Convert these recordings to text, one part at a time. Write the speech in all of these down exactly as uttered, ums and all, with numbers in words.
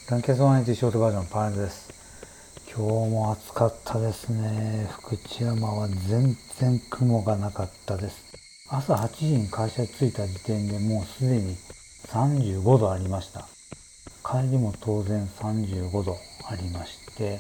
ランケスワンエイティショートバージョンパールです。今日も暑かったですね。福知山は全然雲がなかったです。朝はちじに会社に着いた時点でもうすでにさんじゅうごどありました。帰りも当然さんじゅうごどありまして、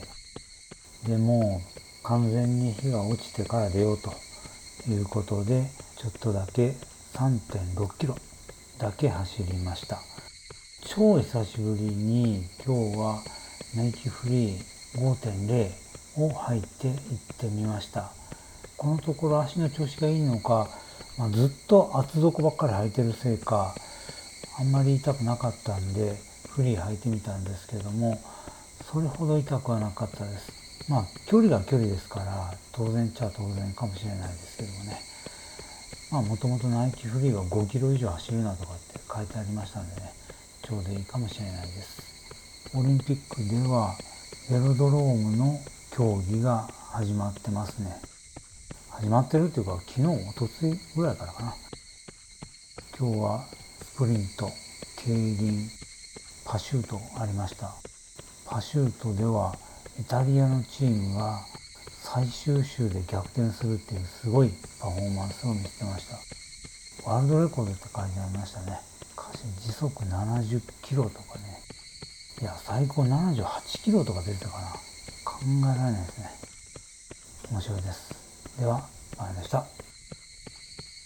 でもう完全に日が落ちてから出ようということで、ちょっとだけ さんてんろっキロだけ走りました。超久しぶりに今日はナイキフリー ごてんゼロ を履いて行ってみました。このところ足の調子がいいのか、まあ、ずっと厚底ばっかり履いてるせいかあんまり痛くなかったんでフリー履いてみたんですけども、それほど痛くはなかったです。まあ距離が距離ですから当然っちゃ当然かもしれないですけどもね。まあもともとナイキフリーはごキロ以上走るなとかって書いてありましたんでね、ちょうどいいかもしれないです。オリンピックではベロドロームの競技が始まってますね。始まってるっていうか昨日おとついぐらいからかな。今日はスプリント、競輪、パシュートありました。パシュートではイタリアのチームが最終週で逆転するっていうすごいパフォーマンスを見せてました。ワールドレコードって書いてありましたね。時速ななじゅっキロとかね。いや、最高ななじゅうはちキロとか出てたかな。考えられないですね。面白いです。では、まいりました。